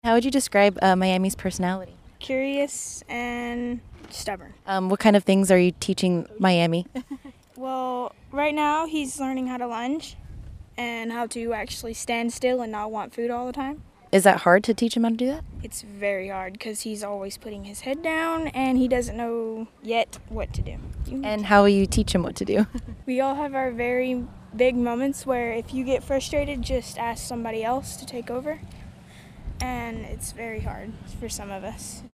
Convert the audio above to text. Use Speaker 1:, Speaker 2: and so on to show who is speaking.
Speaker 1: How would you describe Miami's personality?
Speaker 2: Curious and stubborn.
Speaker 1: What kind of things are you teaching Miami?
Speaker 2: Well, right now he's learning how to lunge and how to actually stand still and not want food all the time.
Speaker 1: Is that hard to teach him how to do that?
Speaker 2: It's very hard because he's always putting his head down and he doesn't know yet what to do.
Speaker 1: And how will you teach him what to do?
Speaker 2: We all have our very big moments where if you get frustrated, just ask somebody else to take over. And it's very hard for some of us.